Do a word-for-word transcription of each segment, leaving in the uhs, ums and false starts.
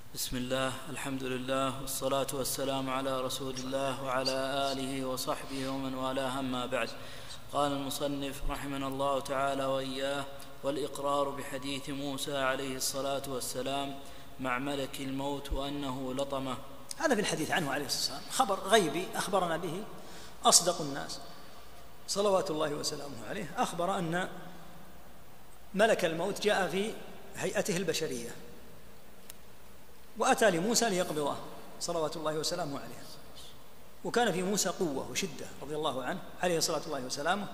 بسم الله، الحمد لله، والصلاة والسلام على رسول الله وعلى آله وصحبه ومن والاه، أما بعد. قال المصنف رحمنا الله تعالى وإياه: والإقرار بحديث موسى عليه الصلاة والسلام مع ملك الموت وأنه لطمه. هذا في الحديث عنه عليه الصلاة والسلام خبر غيبي أخبرنا به أصدق الناس صلوات الله وسلامه عليه. أخبر أن ملك الموت جاء في هيئته البشرية وأتى لموسى ليقبضه صلوات الله وسلامه عليه، وكان في موسى قوة وشدة رضي الله عنه عليه صلاة الله وسلامه،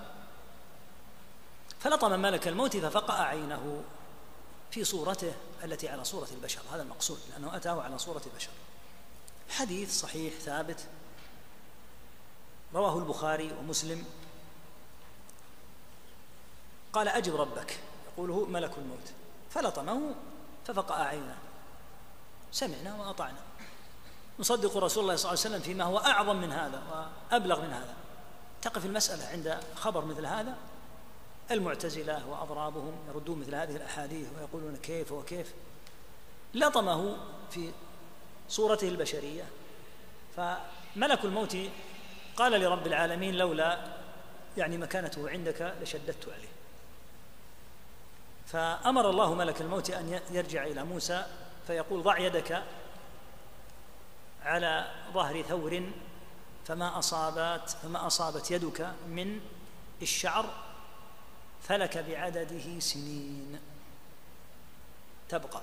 فلطم ملك الموت ففقأ عينه في صورته التي على صورة البشر. هذا المقصود، لأنه أتاه على صورة بشر. حديث صحيح ثابت رواه البخاري ومسلم. قال: أجب ربك، يقوله ملك الموت، فلطمه ففقأ عينه. سمعنا وأطعنا، نصدق رسول الله صلى الله عليه وسلم فيما هو أعظم من هذا وأبلغ من هذا. تقف المسألة عند خبر مثل هذا. المعتزلة وأضرابهم يردون مثل هذه الأحاديث ويقولون كيف وكيف. لطمه في صورته البشرية، فملك الموت قال لرب العالمين: لولا يعني مكانته عندك لشددت عليه. فأمر الله ملك الموت أن يرجع إلى موسى فيقول: ضع يدك على ظهر ثور فما أصابت فما أصابت يدك من الشعر فلك بعدده سنين تبقى.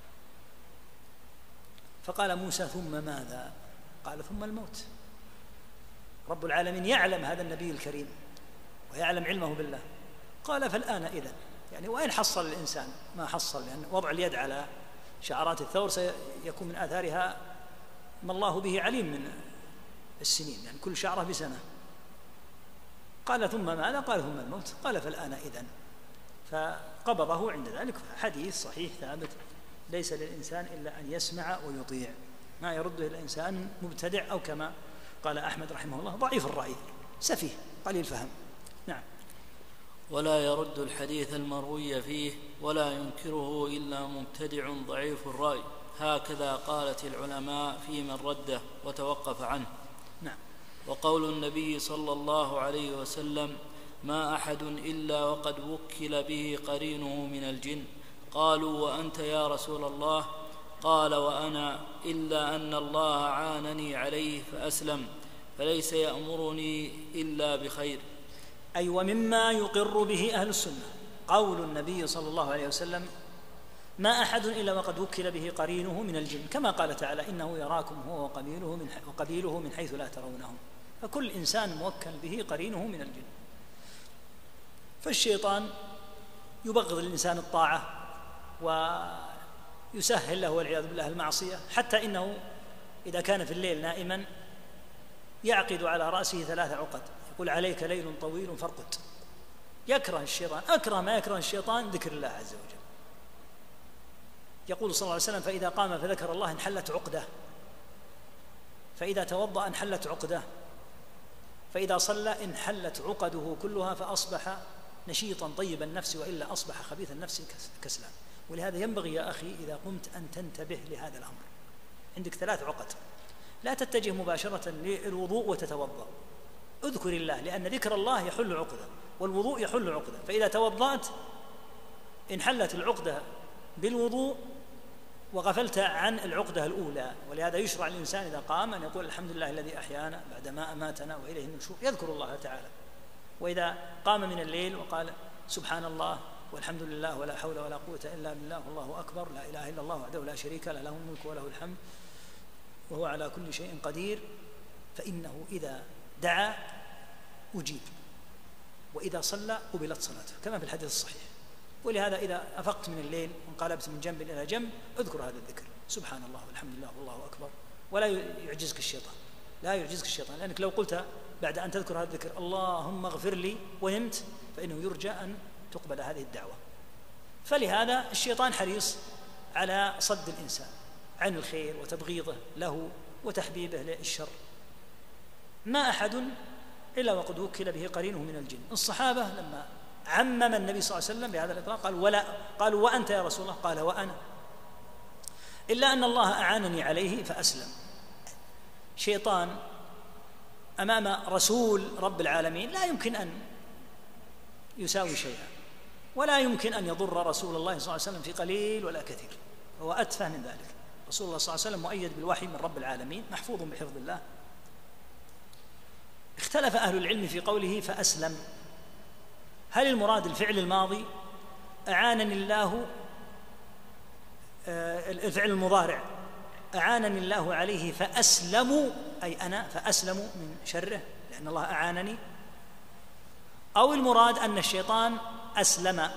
فقال موسى: ثم ماذا؟ قال: ثم الموت. رب العالمين يعلم هذا النبي الكريم ويعلم علمه بالله. قال: فالآن إذن، يعني وين حصل الإنسان ما حصل، لأن وضع اليد على شعرات الثور سيكون من آثارها ما الله به عليم من السنين، يعني كل شعرة بسنة. قال: ثم ماذا؟ قال: ثم الموت. قال: فالآن إذن. فقبضه عند ذلك. حديث صحيح ثابت، ليس للإنسان إلا أن يسمع ويطيع، ما يرده الإنسان مبتدع، أو كما قال أحمد رحمه الله: ضعيف الرأي، سفيه قليل الفهم. نعم. ولا يرد الحديث المروي فيه ولا ينكره إلا مبتدع ضعيف الرأي، هكذا قالت العلماء في من رده وتوقف عنه. نعم. وقول النبي صلى الله عليه وسلم: ما أحد إلا وقد وكل به قرينه من الجن. قالوا: وأنت يا رسول الله؟ قال: وأنا، إلا أن الله عانني عليه فأسلم، فليس يأمرني إلا بخير. أي أيوة، ومما يقر به أهل السنة قول النبي صلى الله عليه وسلم: ما أحد إلا وقد وكل به قرينه من الجن، كما قال تعالى: إنه يراكم هو وقبيله من, وقبيله من حيث لا ترونهم. فكل إنسان موكل به قرينه من الجن. فالشيطان يبغض الإنسان الطاعة ويسهل له والعياذ بالله المعصية، حتى إنه إذا كان في الليل نائما يعقد على رأسه ثلاث عقد، يقول: عليك ليل طويل فارقد. يكره الشيطان، أكره ما يكره الشيطان ذكر الله عز وجل. يقول صلى الله عليه وسلم: فإذا قام فذكر الله انحلت عقده، فإذا توضأ انحلت عقده، فإذا صلى انحلت عقده كلها، فأصبح نشيطا طيب النفس، وإلا أصبح خبيث النفس كسلان. ولهذا ينبغي يا أخي إذا قمت أن تنتبه لهذا الأمر. عندك ثلاث عقد، لا تتجه مباشرة للوضوء وتتوضأ. اذكر الله، لأن ذكر الله يحل عقدة والوضوء يحل عقدة. فإذا توضأت انحلت العقدة بالوضوء وغفلت عن العقدة الأولى. ولهذا يشرع الإنسان إذا قام أن يقول: الحمد لله الذي أحيانا بعدما أماتنا وإليه النشور، يذكر الله تعالى. وإذا قام من الليل وقال: سبحان الله والحمد لله ولا حول ولا قوة إلا بالله والله أكبر، لا إله إلا الله وحده لا شريك له، له الملك وله الحمد وهو على كل شيء قدير، فإنه إذا دعا أجيب، وإذا صلى قبلت صلاته، كما في الحديث الصحيح. ولهذا إذا أفقت من الليل وانقلبت من جنب إلى جنب اذكر هذا الذكر: سبحان الله والحمد لله والله أكبر، ولا يعجزك الشيطان، لا يعجزك الشيطان. لأنك لو قلت بعد أن تذكر هذا الذكر: اللهم اغفر لي، ونمت، فإنه يرجى أن تقبل هذه الدعوة. فلهذا الشيطان حريص على صد الإنسان عن الخير وتبغيضه له وتحبيبه للشر. ما أحد إلا وقد وكل به قرينه من الجن. الصحابة لما عمم النبي صلى الله عليه وسلم بهذا الإطلاق قال: ولا قالوا: وأنت يا رسول الله؟ قال: وأنا. إلا أن الله أعانني عليه فأسلم. شيطان أمام رسول رب العالمين لا يمكن أن يساوي شيئا، ولا يمكن أن يضر رسول الله صلى الله عليه وسلم في قليل ولا كثير، هو أتفه من ذلك. رسول الله صلى الله عليه وسلم مؤيد بالوحي من رب العالمين، محفوظ بحفظ الله. اختلف أهل العلم في قوله فأسلم، هل المراد الفعل الماضي أعانني الله، الفعل المضارع أعانني الله عليه فأسلم أي أنا فأسلم من شره لأن الله أعانني، أو المراد أن الشيطان أسلم،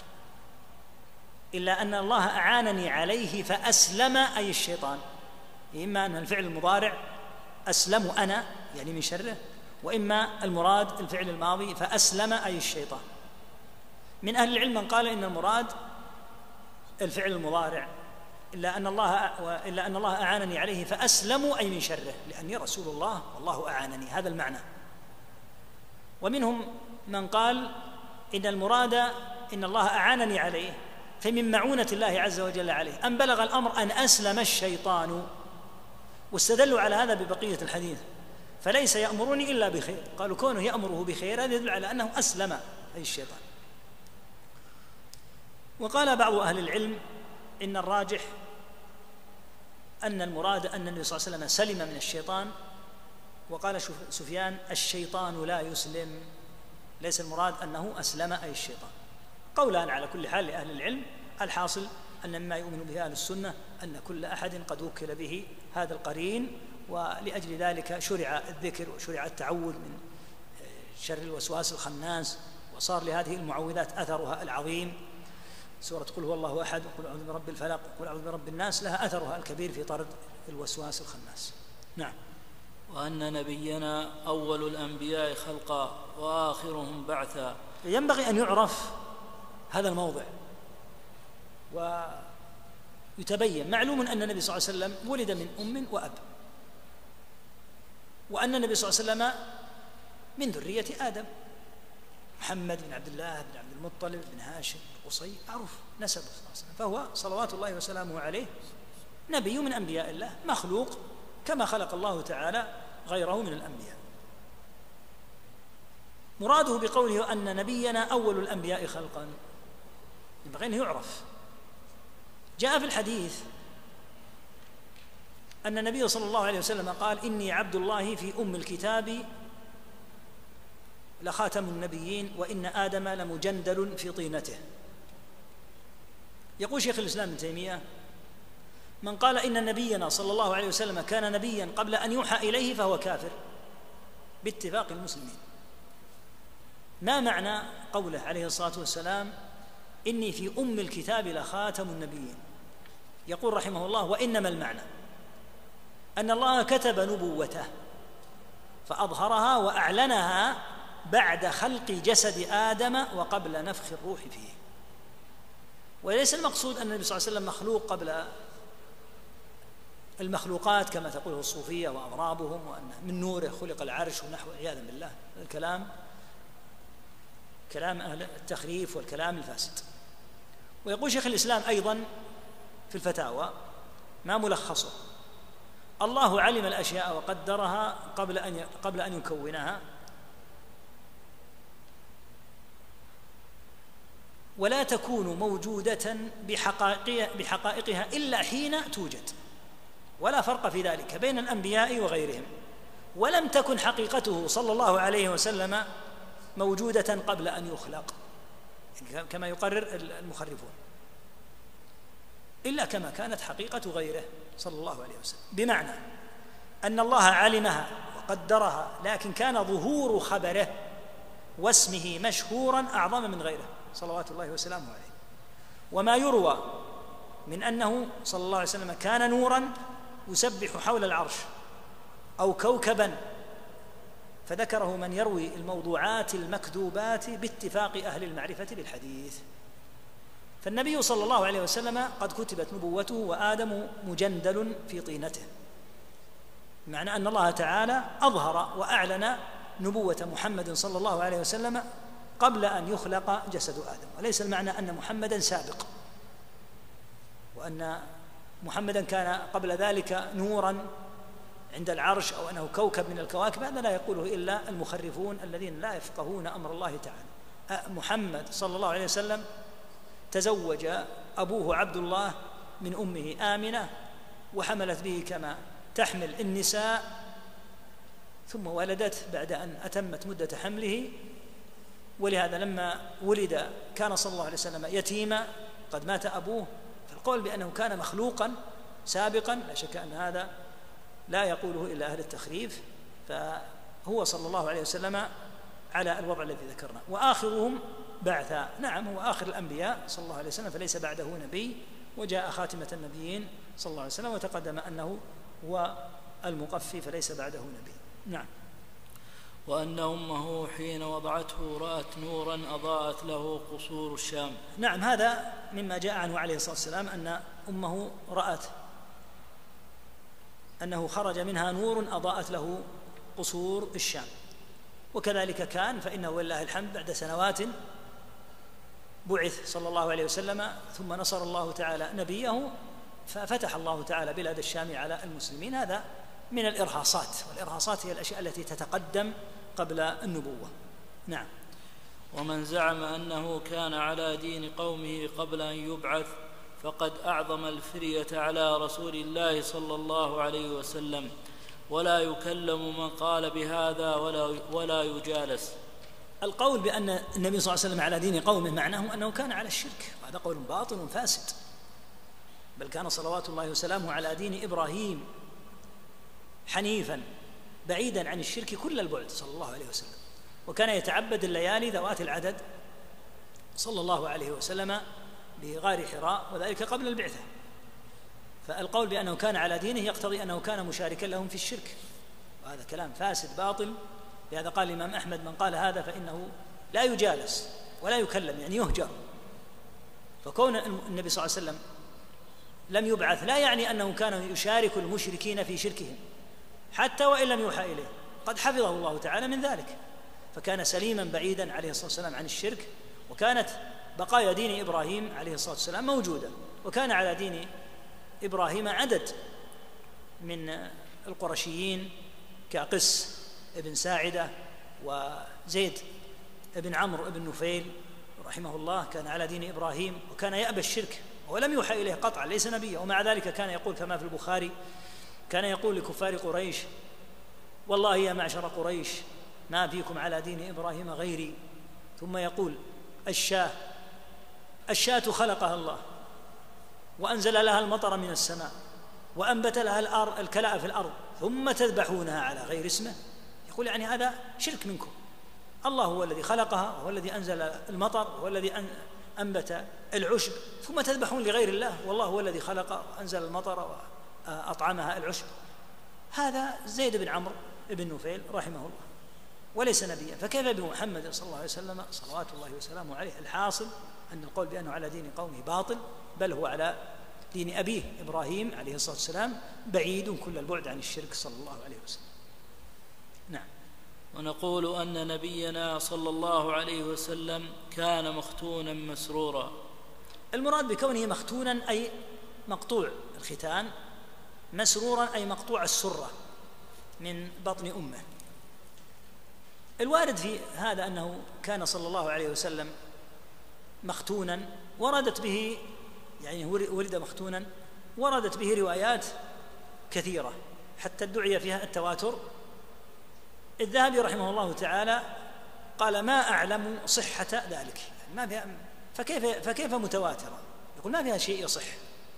إلا أن الله أعانني عليه فأسلم أي الشيطان. إما أن الفعل المضارع أسلم أنا يعني من شره، وإما المراد الفعل الماضي فأسلم أي الشيطان. من أهل العلم من قال إن المراد الفعل المضارع، إلا أن الله إلا أن الله أعانني عليه فأسلم أي من شره لأني رسول الله والله أعانني، هذا المعنى. ومنهم من قال إن المراد إن الله أعانني عليه فمن معونة الله عز وجل عليه أن بلغ الأمر أن أسلم الشيطان، واستدلوا على هذا ببقية الحديث فليس يأمرني إلا بخير، قالوا كونه يأمره بخير هذا يدل على أنه أسلم أي الشيطان. وقال بعض أهل العلم إن الراجح أن المراد أن النبي صلى الله عليه وسلم سلم من الشيطان، وقال سفيان الشيطان لا يسلم، ليس المراد أنه أسلم أي الشيطان. قولان على كل حال لأهل العلم، الحاصل أن مما يؤمن به أهل السنة أن كل أحد قد وكل به هذا القرين، ولأجل ذلك شرع الذكر وشرع التعوذ من شر الوسواس الخناس، وصار لهذه المعوذات أثرها العظيم. سورة قل هو الله أحد وقل أعوذ برب الفلق وقل أعوذ برب الناس لها أثرها الكبير في طرد الوسواس الخناس. نعم. وأن نبينا أول الأنبياء خلقا وآخرهم بعثا. ينبغي أن يعرف هذا الموضع ويتبين. معلوم أن النبي صلى الله عليه وسلم ولد من أم وأب، وأن النبي صلى الله عليه وسلم من ذرية آدم، محمد بن عبد الله بن عبد المطلب بن هاشم قصي، معروف نسبه صلى الله عليه وسلم، فهو صلوات الله وسلامه عليه نبي من أنبياء الله، مخلوق كما خلق الله تعالى غيره من الأنبياء. مراده بقوله أن نبينا أول الأنبياء خلقا ينبغي أن يعرف. جاء في الحديث أن النبي صلى الله عليه وسلم قال إني عبد الله في أم الكتاب لخاتم النبيين وإن آدم لمجندل في طينته. يقول شيخ الإسلام ابن تيمية من قال إن نبينا صلى الله عليه وسلم كان نبيا قبل أن يوحى إليه فهو كافر باتفاق المسلمين. ما معنى قوله عليه الصلاة والسلام إني في أم الكتاب لخاتم النبيين؟ يقول رحمه الله وإنما المعنى أن الله كتب نبوته فأظهرها وأعلنها بعد خلق جسد آدم وقبل نفخ الروح فيه. وليس المقصود أن النبي صلى الله عليه وسلم مخلوق قبل المخلوقات كما تقوله الصوفية وأضرابهم، وأن من نوره خلق العرش ونحو، عياذا بالله. الكلام كلام أهل التخريف والكلام الفاسد. ويقول شيخ الإسلام أيضا في الفتاوى ما ملخصه الله علم الأشياء وقدرها قبل أن قبل أن يكونها، ولا تكون موجودة بحقائقها, بحقائقها إلا حين توجد، ولا فرق في ذلك بين الأنبياء وغيرهم. ولم تكن حقيقته صلى الله عليه وسلم موجودة قبل أن يخلق كما يقرر المخرفون، إلا كما كانت حقيقة غيره صلى الله عليه وسلم، بمعنى أن الله علمها وقدرها، لكن كان ظهور خبره واسمه مشهورا أعظم من غيره صلوات الله وسلامه عليه. وما يروى من أنه صلى الله عليه وسلم كان نورا يسبح حول العرش أو كوكبا، فذكره من يروي الموضوعات المكذوبات باتفاق أهل المعرفة بالحديث. فالنبي صلى الله عليه وسلم قد كتبت نبوته وآدم مجندل في طينته، معنى أن الله تعالى أظهر وأعلن نبوة محمد صلى الله عليه وسلم قبل أن يخلق جسد آدم. وليس المعنى أن محمدا سابق وأن محمدا كان قبل ذلك نورا عند العرش أو أنه كوكب من الكواكب، هذا لا يقوله إلا المخرفون الذين لا يفقهون أمر الله تعالى. محمد صلى الله عليه وسلم تزوج أبوه عبد الله من أمه آمنة، وحملت به كما تحمل النساء، ثم ولدت بعد أن أتمت مدة حمله. ولهذا لما ولد كان صلى الله عليه وسلم يتيما، قد مات أبوه، فالقول بأنه كان مخلوقا سابقا لا شك أن هذا لا يقوله إلا أهل التخريف، فهو صلى الله عليه وسلم على الوضع الذي ذكرنا. وآخرهم بعثا، نعم هو آخر الأنبياء صلى الله عليه وسلم، فليس بعده نبي، وجاء خاتمة النبيين صلى الله عليه وسلم، وتقدم أنه هو المقفي فليس بعده نبي. نعم. وأن أمه حين وضعته رأت نورا أضاءت له قصور الشام. نعم، هذا مما جاء عنه عليه الصلاة والسلام أن أمه رأت أنه خرج منها نور أضاءت له قصور الشام. وكذلك كان، فإنه ولله الحمد بعد سنوات بعث صلى الله عليه وسلم، ثم نصر الله تعالى نبيه، ففتح الله تعالى بلاد الشام على المسلمين. هذا من الإرهاصات، والإرهاصات هي الأشياء التي تتقدم قبل النبوة. نعم. ومن زعم أنه كان على دين قومه قبل أن يبعث فقد أعظم الفرية على رسول الله صلى الله عليه وسلم، ولا يكلم من قال بهذا ولا, ولا يجالس. القول بأن النبي صلى الله عليه وسلم على دين قومه معناه أنه كان على الشرك، وهذا قول باطل فاسد، بل كان صلوات الله وسلامه على دين إبراهيم حنيفا بعيدا عن الشرك كل البعد صلى الله عليه وسلم، وكان يتعبد الليالي ذوات العدد صلى الله عليه وسلم بغار حراء، وذلك قبل البعثة. فالقول بأنه كان على دينه يقتضي أنه كان مشاركا لهم في الشرك، وهذا كلام فاسد باطل. لهذا قال الإمام أحمد: من قال هذا فإنه لا يجالس ولا يكلم، يعني يهجر. فكون النبي صلى الله عليه وسلم لم يبعث لا يعني أنه كان يشارك المشركين في شركهم، حتى وإن لم يوحى إليه، قد حفظه الله تعالى من ذلك، فكان سليما بعيدا عليه الصلاة والسلام عن الشرك. وكانت بقايا دين إبراهيم عليه الصلاة والسلام موجودة، وكان على دين إبراهيم عدد من القرشيين كقس ابن ساعدة وزيد ابن عمرو ابن نفيل رحمه الله، كان على دين إبراهيم وكان يأبى الشرك ولم يوحى إليه قطعا، ليس نبيا، ومع ذلك كان يقول كما في البخاري: كان يقول لكفار قريش: والله يا معشر قريش ما فيكم على دين إبراهيم غيري. ثم يقول: الشاة الشاة خلقها الله وأنزل لها المطر من السماء وأنبت لها الأرض الكلاء في الأرض، ثم تذبحونها على غير اسمه. يقول يعني هذا شرك منكم، الله هو الذي خلقها وهو الذي أنزل المطر وهو الذي أنبت العشب، ثم تذبحون لغير الله، والله هو الذي خلق وأنزل المطر وأطعمها العشب. هذا زيد بن عمرو بن نفيل رحمه الله، وليس نبيا، فكيف بمحمد صلى الله عليه وسلم صلوات الله وسلامه عليه؟ الحاصل أن القول بأنه على دين قومه باطل، بل هو على دين أبيه إبراهيم عليه الصلاة والسلام، بعيد كل البعد عن الشرك صلى الله عليه وسلم. نعم. ونقول أن نبينا صلى الله عليه وسلم كان مختونا مسرورا. المراد بكونه مختونا أي مقطوع الختان، مسرورا أي مقطوع السرة من بطن أمه. الوارد في هذا أنه كان صلى الله عليه وسلم مختونا، وردت به يعني ولد مختونا، وردت به روايات كثيرة حتى ادعي فيها التواتر. الذهبي رحمه الله تعالى قال: ما أعلم صحة ذلك، ما فيها، فكيف فكيف متواترة؟ يقول ما فيها شيء يصح.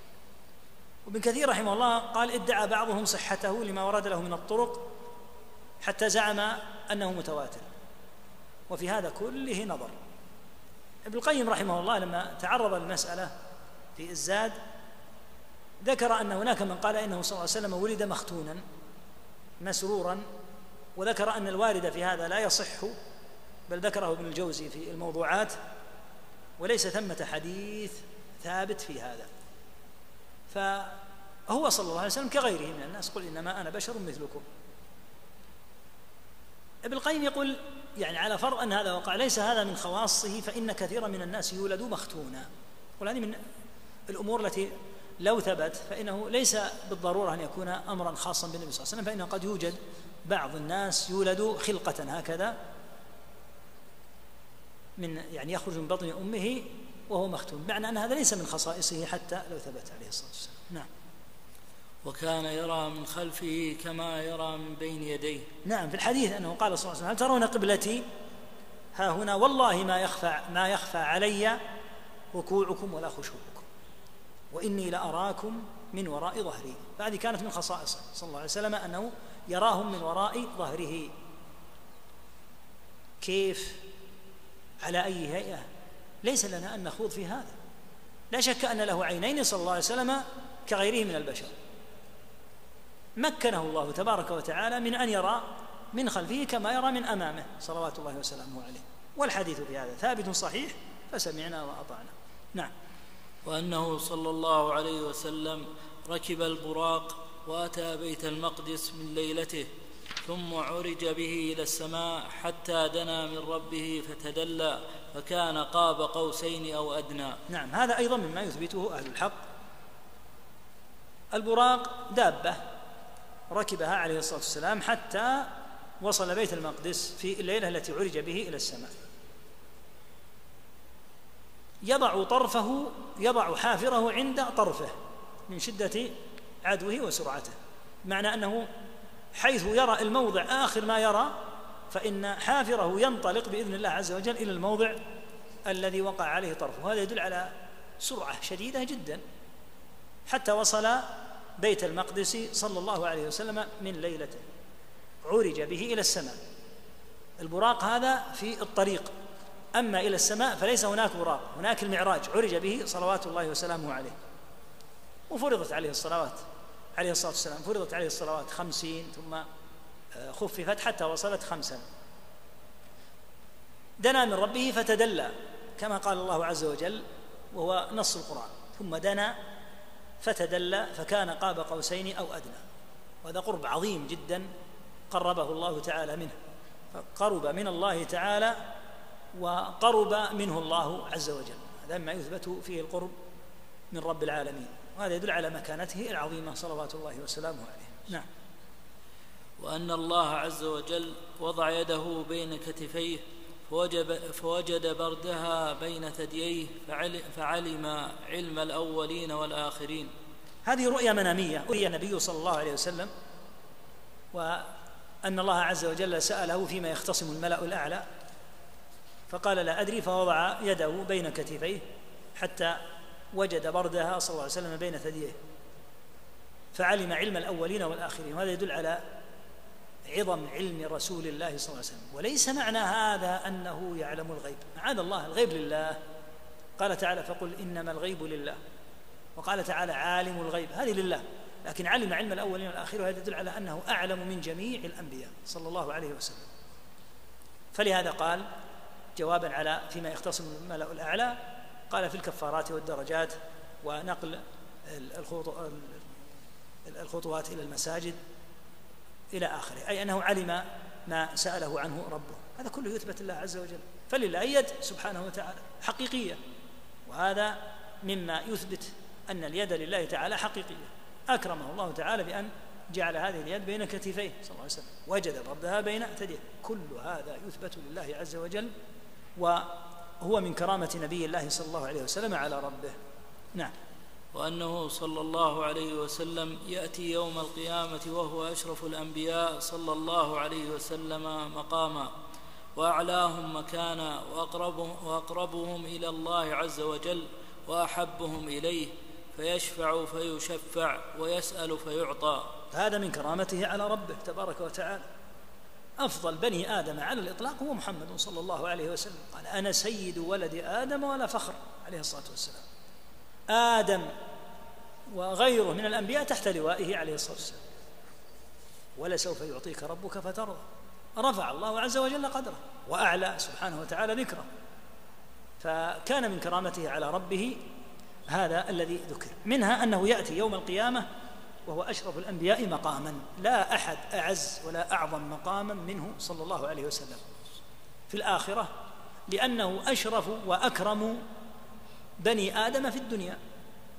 وابن كثير رحمه الله قال: ادعى بعضهم صحته لما ورد له من الطرق حتى زعم أنه متواتر، وفي هذا كله نظر. ابن القيم رحمه الله لما تعرض للمسألة في الزاد ذكر أن هناك من قال إنه صلى الله عليه وسلم ولد مختونا مسرورا، وذكر أن الوارد في هذا لا يصح، بل ذكره ابن الجوزي في الموضوعات، وليس ثمة حديث ثابت في هذا. فهو صلى الله عليه وسلم كغيره من الناس، قل إنما أنا بشر مثلكم. ابن القيم يقول يعني على فرض أن هذا وقع ليس هذا من خواصه، فإن كثيرا من الناس يولدوا مختونا. وهذه من الأمور التي لو ثبت فإنه ليس بالضرورة أن يكون أمرا خاصا بالنبي صلى الله عليه وسلم، فإنه قد يوجد بعض الناس يولد خلقة هكذا من يعني يخرج من بطن أمه وهو مختون، معنى أن هذا ليس من خصائصه حتى لو ثبت عليه الصلاة والسلام. نعم. وكان يرى من خلفه كما يرى من بين يديه. نعم، في الحديث أنه قال صلى الله عليه وسلم: هل ترون قبلتي ها هنا والله ما يخفى ما يخفى علي ركوعكم ولا خشوعكم وإني لأراكم من وراء ظهري. فهذه كانت من خصائصه صلى الله عليه وسلم أنه يراهم من وراء ظهره. كيف؟ على أي هيئة؟ ليس لنا أن نخوض في هذا. لا شك أن له عينين صلى الله عليه وسلم كغيره من البشر، مكنه الله تبارك وتعالى من أن يرى من خلفه كما يرى من أمامه صلوات الله وسلامه عليه، والحديث في هذا ثابت صحيح، فسمعنا وأطعنا. نعم. وأنه صلى الله عليه وسلم ركب البراق وأتى بيت المقدس من ليلته، ثم عرج به إلى السماء حتى دنا من ربه فتدلى فكان قاب قوسين أو أدنى. نعم، هذا أيضا مما يثبته أهل الحق. البراق دابة ركبها عليه الصلاة والسلام حتى وصل بيت المقدس في الليلة التي عرج به إلى السماء. يضع طرفه يضع حافره عند طرفه من شدة عدوه وسرعته، معنى أنه حيث يرى الموضع آخر ما يرى فإن حافره ينطلق بإذن الله عز وجل إلى الموضع الذي وقع عليه طرفه. هذا يدل على سرعة شديدة جدا حتى وصل بيت المقدس صلى الله عليه وسلم من ليلته، عرج به إلى السماء. البراق هذا في الطريق، أما إلى السماء فليس هناك براق، هناك المعراج عرج به صلوات الله وسلامه عليه. وفرضت عليه الصلوات عليه الصلاة والسلام فرضت عليه الصلوات خمسين ثم خففت حتى وصلت خمسا. دنا من ربه فتدلى كما قال الله عز وجل وهو نص القرآن: ثم دنا فتدلى فكان قاب قوسين أو أدنى. وهذا قرب عظيم جدا قربه الله تعالى منه، فقرب من الله تعالى وقرب منه الله عز وجل. هذا ما يثبت فيه القرب من رب العالمين، وهذا يدل على مكانته العظيمة صلوات الله وسلامه عليه. نعم. وأن الله عز وجل وضع يده بين كتفيه فوجب فوجد بردها بين ثدييه فعلم علم الأولين والآخرين. هذه رؤيا منامية أري النبي صلى الله عليه وسلم، وأن الله عز وجل سأله فيما يختصم الملأ الأعلى فقال: لا أدري، فوضع يده بين كتفيه حتى وجد بردها صلى الله عليه وسلم بين ثدييه فعلم علم الأولين والآخرين. وهذا يدل على عظم علم رسول الله صلى الله عليه وسلم. وليس معنى هذا أنه يعلم الغيب، معاذ الله، الغيب لله. قال تعالى: فقل إنما الغيب لله. وقال تعالى: عالم الغيب، هذه لله، لكن علم علم الأولين والآخرين، وهذا يدل على أنه أعلم من جميع الأنبياء صلى الله عليه وسلم. فلهذا قال جوابا على فيما يختصم الملأ الأعلى، قال: في الكفارات والدرجات ونقل الخطوات إلى المساجد إلى آخره، أي أنه علم ما سأله عنه ربه. هذا كله يثبت الله عز وجل، فلله يد سبحانه وتعالى حقيقية، وهذا مما يثبت أن اليد لله تعالى حقيقية. أكرمه الله تعالى بأن جعل هذه اليد بين كتفيه صلى الله عليه وسلم، وجد بردها بين ثديه. كل هذا يثبت لله عز وجل، وهو من كرامة نبي الله صلى الله عليه وسلم على ربه. نعم. وأنه صلى الله عليه وسلم يأتي يوم القيامة وهو أشرف الأنبياء صلى الله عليه وسلم مقاما وأعلاهم مكانا وأقربهم, وأقربهم إلى الله عز وجل وأحبهم إليه، فيشفع فيشفع ويسأل فيعطى. هذا من كرامته على ربه تبارك وتعالى. أفضل بني آدم على الإطلاق هو محمد صلى الله عليه وسلم، قال: أنا سيد ولد آدم ولا فخر عليه الصلاة والسلام. آدم وغيره من الأنبياء تحت لوائه عليه الصلاة والسلام. ولسوف يعطيك ربك فترضى. رفع الله عز وجل قدره وأعلى سبحانه وتعالى ذكره، فكان من كرامته على ربه هذا الذي ذكر. منها أنه يأتي يوم القيامة وهو أشرف الأنبياء مقاما، لا أحد أعز ولا أعظم مقاما منه صلى الله عليه وسلم في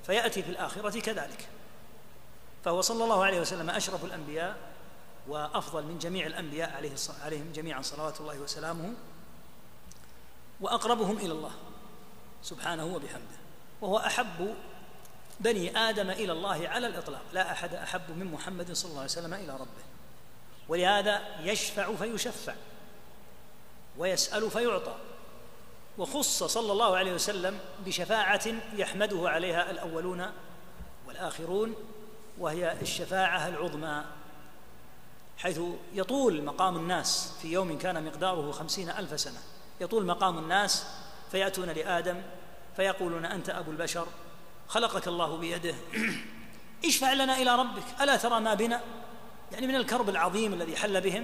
فيأتي في الآخرة كذلك. فهو صلى الله عليه وسلم أشرف الأنبياء وأفضل من جميع الأنبياء عليهم جميعا صلوات الله وسلامه، وأقربهم إلى الله سبحانه وبحمده، وهو أحب بني آدم إلى الله على الإطلاق، لا أحد أحب من محمد صلى الله عليه وسلم إلى ربه، ولهذا يشفع فيشفع ويسأل فيعطى. وخص صلى الله عليه وسلم بشفاعة يحمده عليها الأولون والآخرون، وهي الشفاعة العظمى، حيث يطول مقام الناس في يوم كان مقداره خمسين ألف سنة، يطول مقام الناس فيأتون لآدم فيقولون: أنت أبو البشر، خلقك الله بيده، اشفع لنا إلى ربك، ألا ترى ما بنا؟ يعني من الكرب العظيم الذي حل بهم.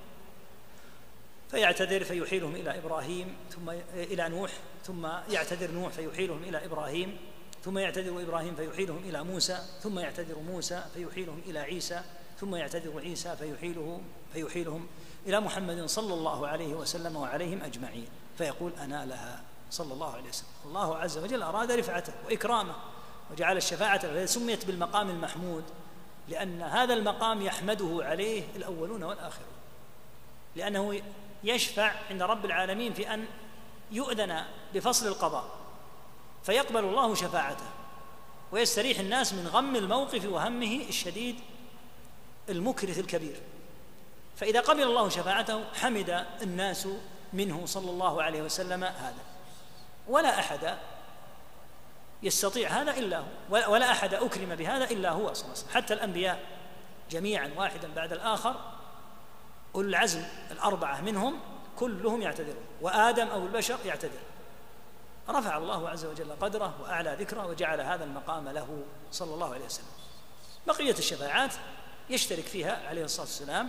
فيعتذر فيحيلهم إلى إبراهيم ثم إلى نوح، ثم يعتذر نوح فيحيلهم إلى إبراهيم، ثم يعتذر إبراهيم فيحيلهم إلى موسى، ثم يعتذر موسى فيحيلهم إلى عيسى، ثم يعتذر عيسى فيحيله فيحيلهم إلى محمد صلى الله عليه وسلم وعليهم أجمعين، فيقول: أنا لها صلى الله عليه وسلم. الله عز وجل أراد رفعته وإكرامه وجعل الشفاعة، سميت بالمقام المحمود لأن هذا المقام يحمده عليه الأولون والآخرون، لأنه يشفع عند رب العالمين في أن يؤذن بفصل القضاء فيقبل الله شفاعته ويستريح الناس من غم الموقف وهمه الشديد المكرث الكبير. فإذا قبل الله شفاعته حمد الناس منه صلى الله عليه وسلم هذا، ولا أحد يستطيع هذا إلا هو، ولا أحد أكرم بهذا إلا هو صلى الله عليه وسلم. حتى الأنبياء جميعا واحدا بعد الآخر أولو العزم الأربعة منهم كلهم يعتذرون، وآدم أو البشر يعتذر. رفع الله عز وجل قدره وأعلى ذكره وجعل هذا المقام له صلى الله عليه وسلم. بقية الشفاعات يشترك فيها عليه الصلاة والسلام،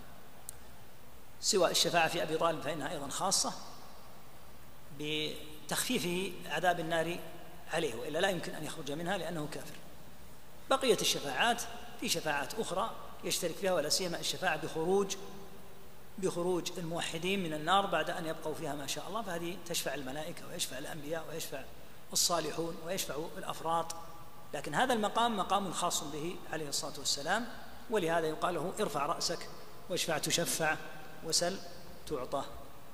سواء الشفاعة في أبي طالب فإنها أيضا خاصة بتخفيف عذاب النار عليه، وإلا لا يمكن أن يخرج منها لأنه كافر. بقية الشفاعات في شفاعات أخرى يشترك فيها، ولا سيما الشفاعة بخروج بخروج الموحدين من النار بعد أن يبقوا فيها ما شاء الله، فهذه تشفع الملائكة ويشفع الأنبياء ويشفع الصالحون ويشفع الأفراط، لكن هذا المقام مقام خاص به عليه الصلاة والسلام، ولهذا يقال له: ارفع رأسك واشفع تشفع وسل تعطى.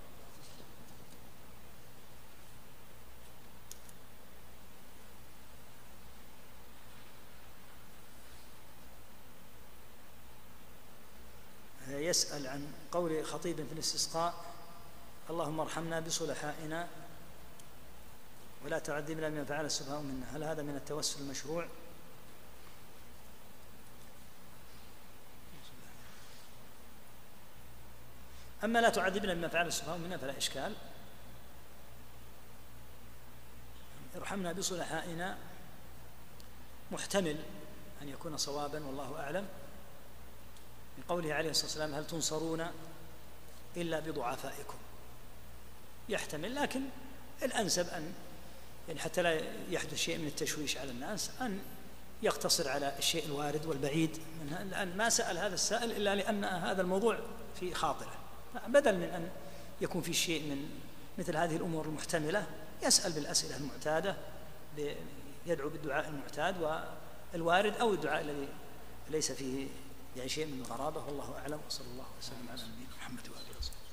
يسأل عن قول خطيب في الاستسقاء: اللهم ارحمنا بصلحائنا ولا تعذبنا بما فعل السفهاء منا، هل هذا من التوسل المشروع؟ أما لا تعذبنا بما فعل السفهاء منا فلا إشكال. ارحمنا بصلحائنا محتمل أن يكون صوابا والله أعلم، من قوله عليه الصلاة والسلام: هل تنصرون إلا بضعفائكم، يحتمل، لكن الأنسب أن يعني حتى لا يحدث شيء من التشويش على الناس أن يقتصر على الشيء الوارد والبعيد منها، لأن ما سأل هذا السائل إلا لأن هذا الموضوع في خاطره، بدل من أن يكون في شيء من مثل هذه الأمور المحتملة يسأل بالأسئلة المعتادة، يدعو بالدعاء المعتاد والوارد، أو الدعاء الذي ليس فيه يعني شيء من الغرابة، والله أعلم، وصلى الله وسلم على نبينا محمد وآله وصحبه.